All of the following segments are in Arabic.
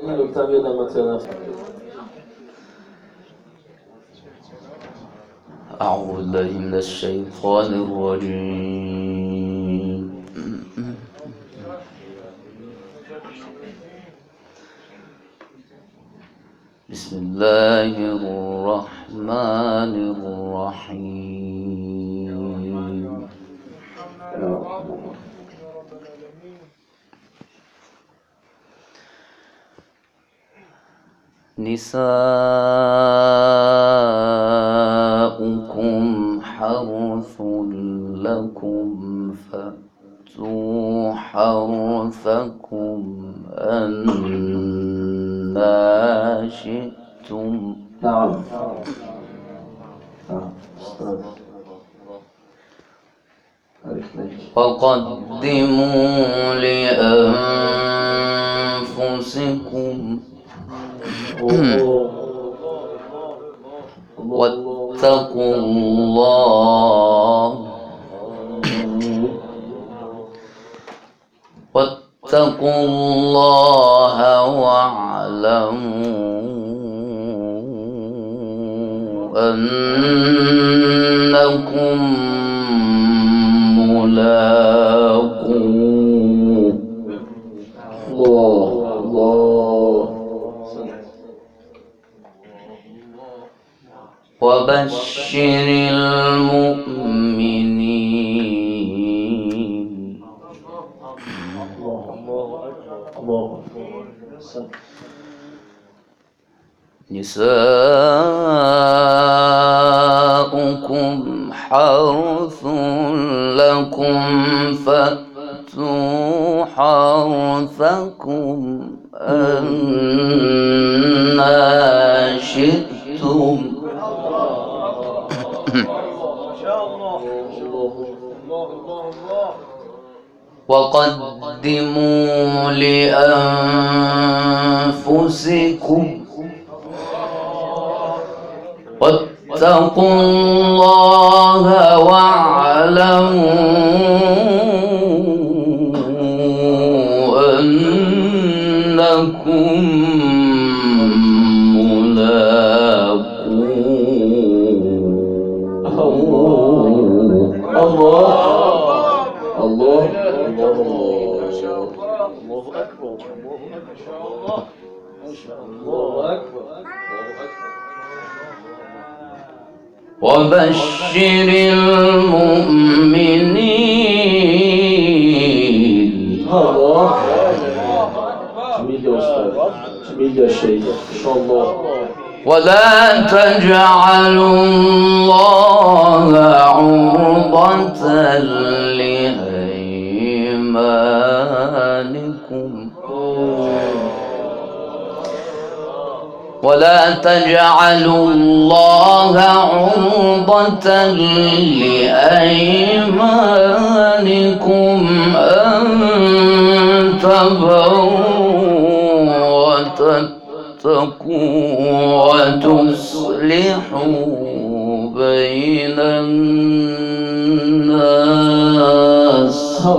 lub tam jedna matrona. أعوذ بالله من الشيطان الرجيم. بسم الله الرحمن الرحيم. نساؤكم حرث لكم فأتوا حرثكم أنى شئتم. نعم. وقدموا لأنفسكم واتقوا الله واعلموا أنكم ملاقوه. وبشر المؤمنين. نساؤكم حرث لكم فأتوا حرثكم أنى شئتم. وقدموا لأنفسكم واتقوا الله واعلموا أنكم وبشر المؤمنين. ولا تجعلوا الله عرضة لأيمانكم. ولا تجعلوا الله عرضة لأيمانكم أن تبروا وتتقوا وتصلحوا بين الناس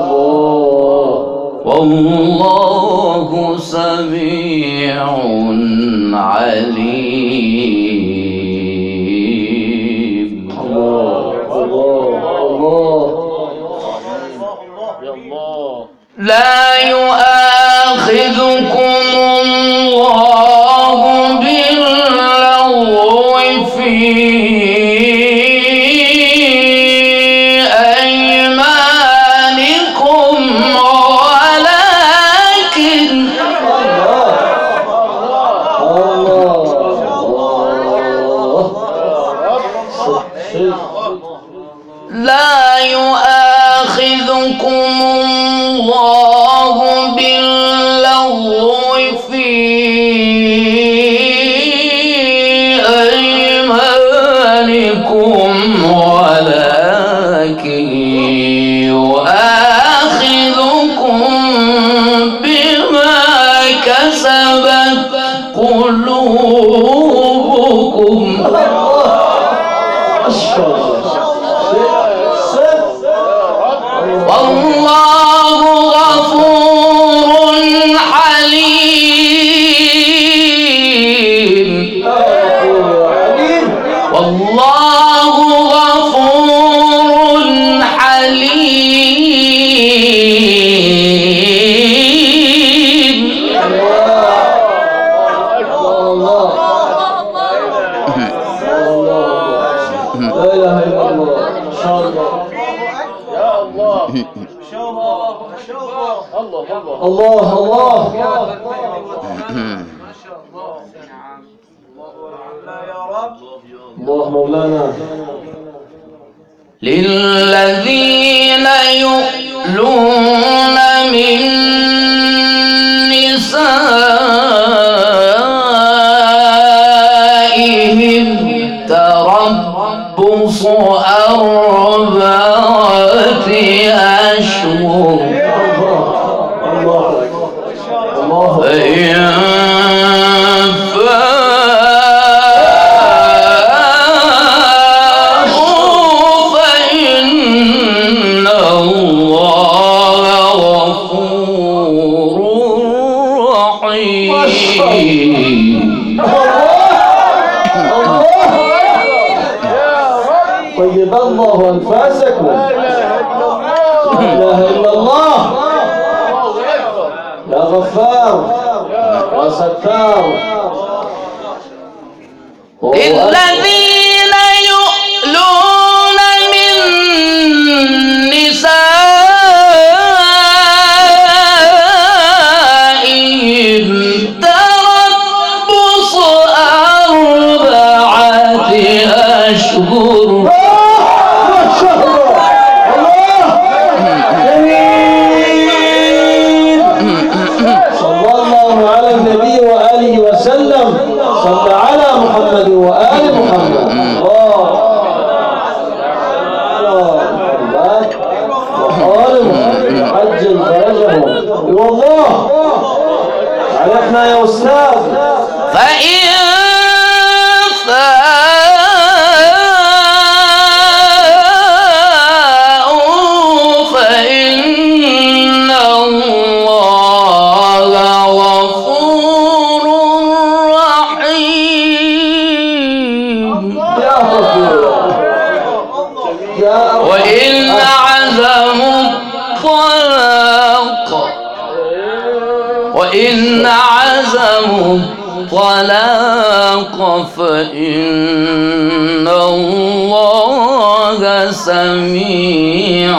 والله سميع عليم. لا يؤاخذكم الله باللغو في أيمانكم لا يؤاخذكم الله باللغو في أيمانكم ولكن يؤاخذكم بما كسبت قلوبكم. والله غفور حليم. الله الله. الله مولانا. للذين يؤلون من نسائهم تربص 4 أشهر فإن طيب الله أنفاسكم. لا إله إلا الله. يا غفار يا ستار. الذين يؤلون من نسائهم تربص 4 أشهر صل على محمد وآل محمد. عجل فرجهم. والله علينا يا أستاذ. فإن وإن عزموا الطلاق فإن الله سميع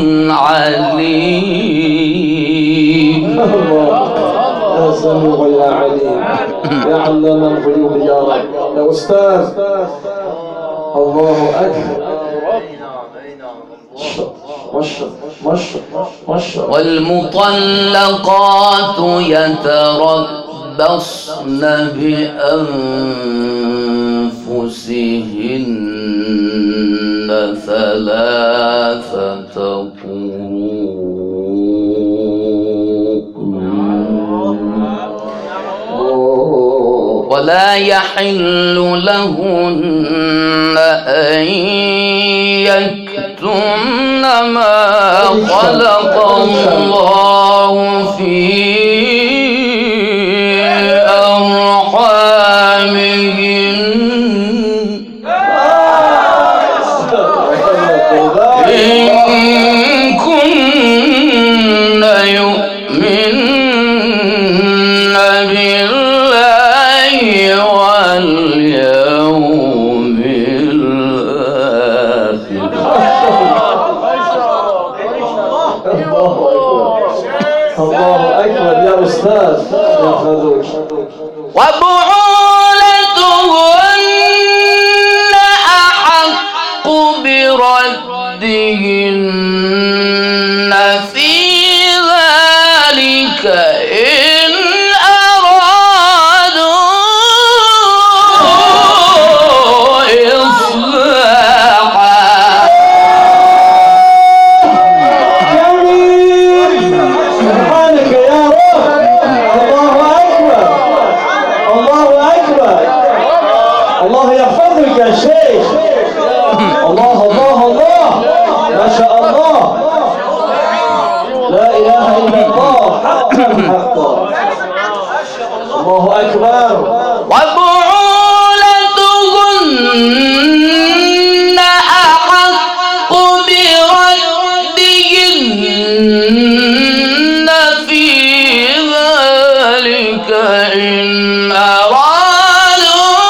عليم. يا سميع يا عليم يا علام الغيوب يا رب يا أستاذ. الله أكبر. والمطلقات يتربصن بأنفسهن 3 قروء ولا يحل لهن أن يكتمن ما خلق الله في أرحامهن إن كن يؤمن بالله واليوم الآخر. الله أكبر يا أستاذ يا خذوش. وبعولتهن أحق بردهن في ذلك إن أرادوا إصلاحا. الله يحفظك يا شيخ. الله الله الله ما شاء الله. لا إله إلا الله حقا حقا. الله أكبر. وبعولتهن أحق بردهن في ذلك إن أرادوا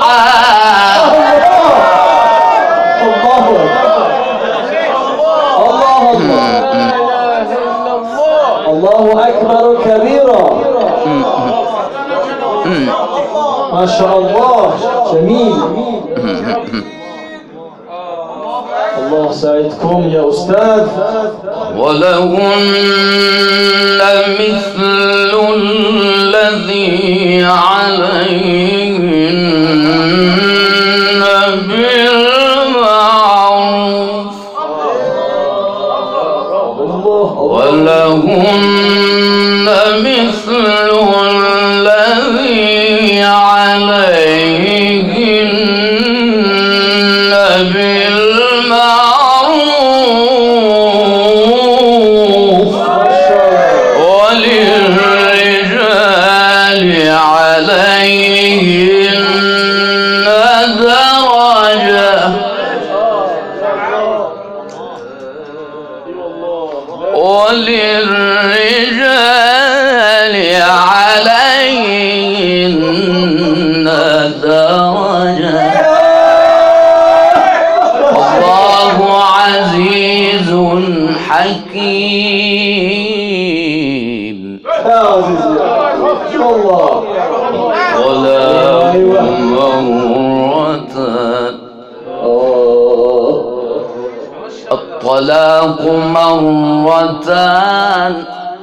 إصلاحا. الله أكبر كبيرا. ما شاء الله جميل. الله سعدكم يا أستاذ. ولهن مثل الذي عليهن بالمعروف ولهن مثل الذي عليهن بالمعروف وللرجال عليهن درجة وللرجال عليهن درجة والله عزيز حكيم. يا عزيز يا الله. ولا مرتان الطلاق مرتان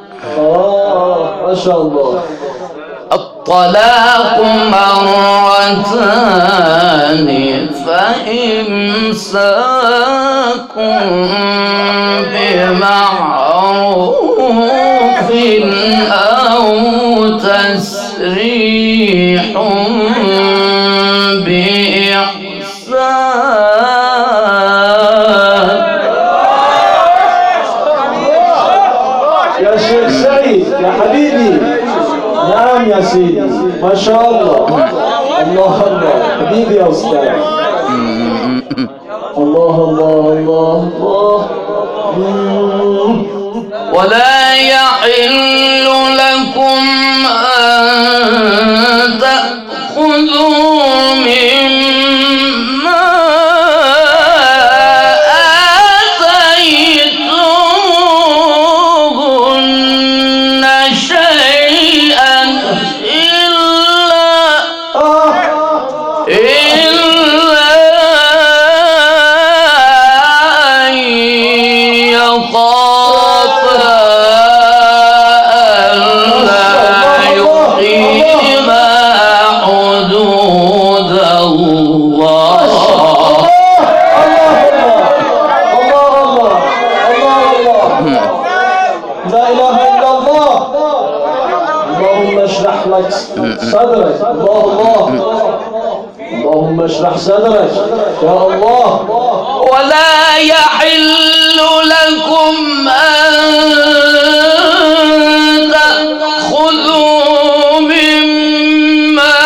ما شاء الله. الطلاق مرتان فإمساك بمعروف أو تسريح بإحسان. يا شيخ سعيد يا حبيبي. نعم يا سيدي ما شاء الله. الله الله حبيبي يا أستاذ. الله الله الله الله. ولا يحل لكم أن تأخذوا مما آتيتموهن شيئا إلا أن يخافا ألا يقيما حدود الله. لا إله إلا الله. اللهم اشرح لك صدرك. الله الله. اللهم اشرح صدرك يا الله. ولا يحل لكم أن تأخذوا مما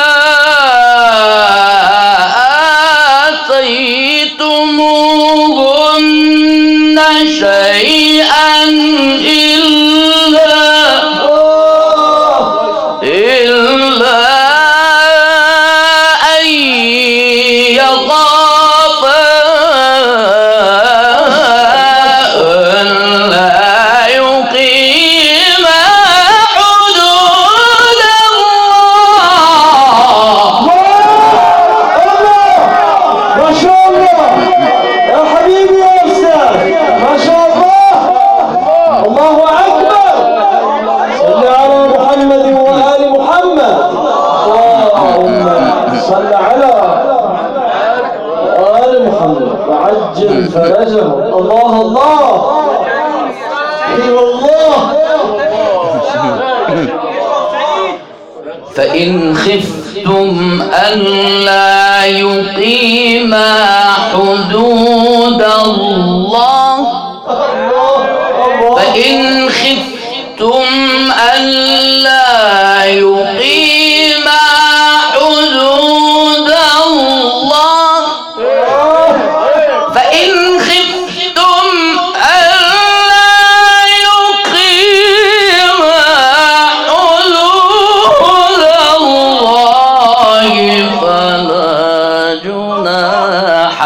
آتيتموهن شيئا إلا أن يخافا ألا يقيما حدود الله. ما شاء الله يا حبيبي يا أستاذ. ما شاء الله. الله أكبر. صل على محمد وآل محمد. اللهم صل على آل محمد وعجل فرجهم. الله الله. اي والله. فإن خفتم ألا يقيما حدود الله فإن خفتم ألا يقيما حدود الله فإن خفتم ألا يقيما حدود الله فلا جناح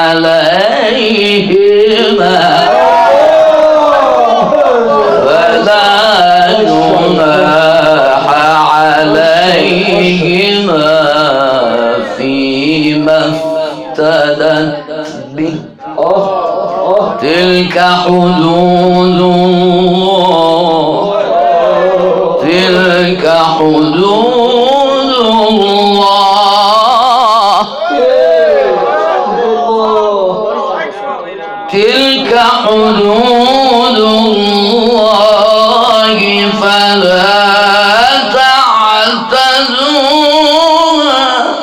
عليهما فلا حدود الله تلك حدود الله تلك حدود الله فلا تعتدوها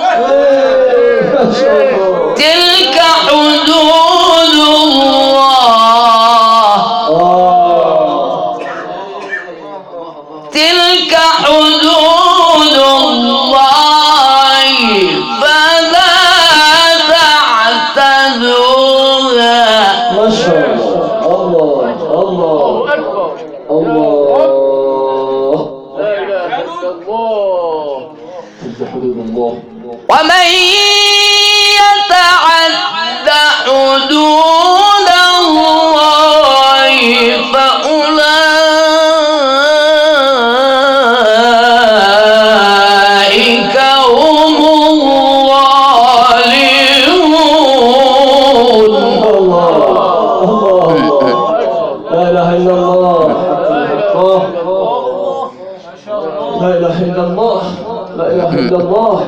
تلك حدود الله تلك حدود الله فلا تعتدوها. ما شاء الله الله الله لا إله إلا الله تلك حدود الله ومن يتعد حدود الله فأولئك هم الظالمون. لا إله إلا الله لا إله إلا الله لا إله إلا الله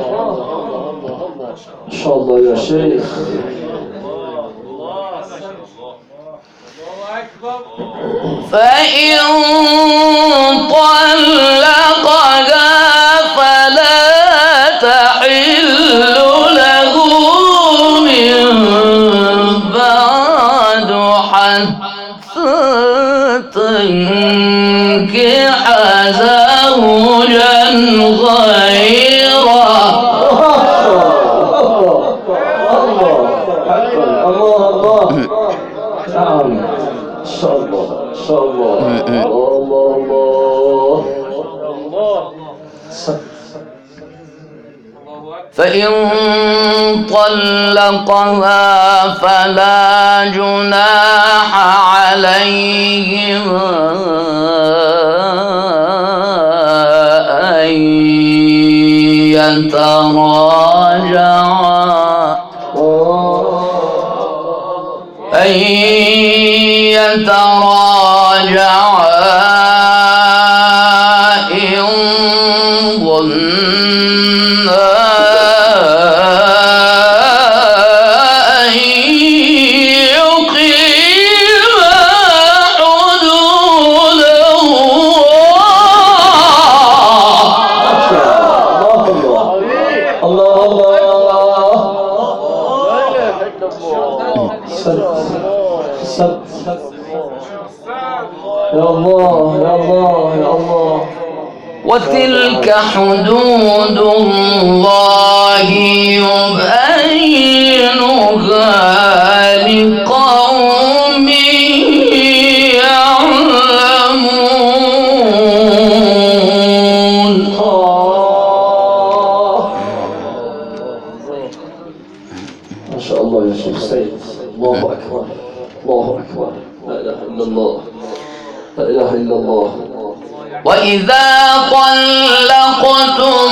ما شاء الله يا شيخ. فإن طلقها فلا تحل له من بعد حتى تنكح زوجا غيره. الله نعم إن شاء الله إن شاء الله الله فإن طلقها فلا جناح عليهما أن يتراجعا إن ظنا أن يقيما حدود يا الله يا الله يا الله. وتلك حدود الله يبينها لقوم يعلمون. ما شاء الله يا شيخ سيد. الله أكبر الله أكبر لا إله إلا الله لا إله إلا الله. وإذا طلقتم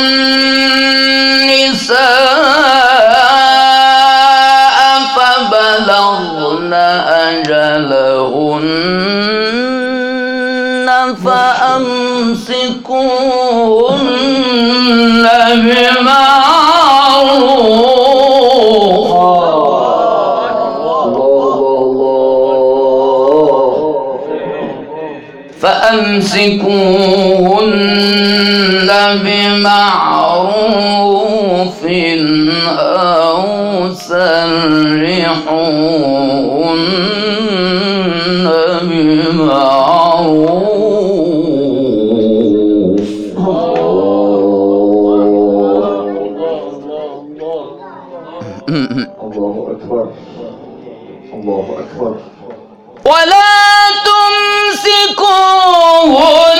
النساء فبلغن أجلهن فأمسكوهن بمعروف فأمسكوهن بمعروف أو سرحوهن بمعروف. الله أكبر الله أكبر. ولا تمسكوهن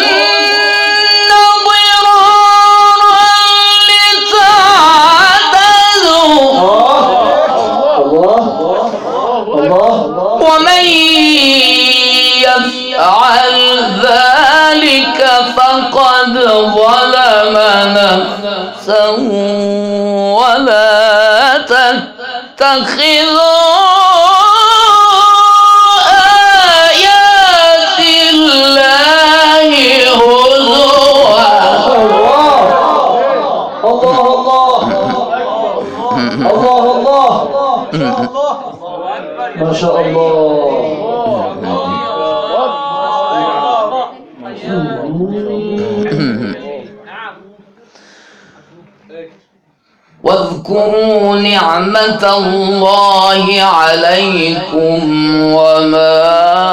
ضرارا لتعتدوا ومن يفعل ذلك فقد ظلم نفسه. ولا تتخذوا شاء الله. واذكروا نعمة الله عليكم وما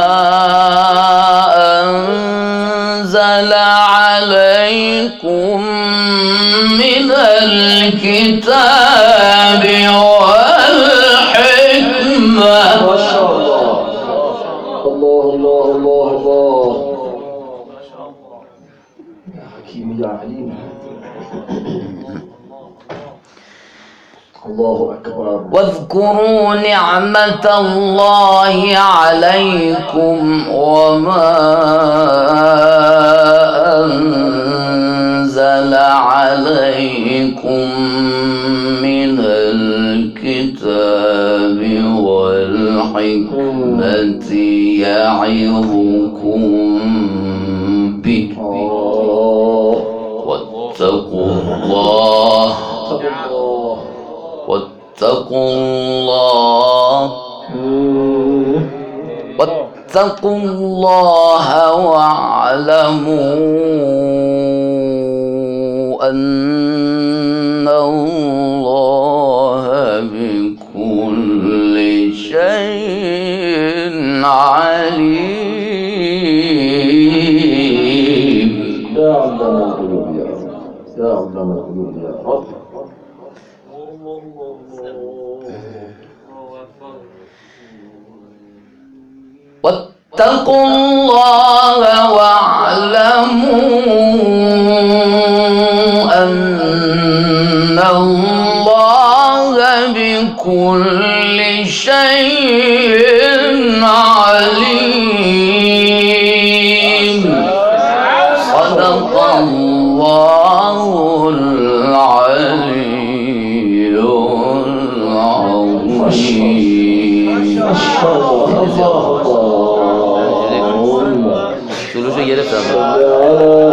أنزل عليكم من الكتاب والحكمة. ما شاء الله. الله الله الله الله. يا حكيم يا عليم. الله أكبر. واذكروا نعمة الله عليكم وما أنزل عليكم من الكتاب والحكمة يعظكم به واتقوا الله واتقوا الله واعلموا أن الله بكل شيء عليم. يا علام القلوب يا رب. يا علام القلوب يا رب. واتقوا الله واعلموا أن الله بكل شيء عليم. صدق الله العلي العظيم. ما شاء الله. جلوسو گرفتم.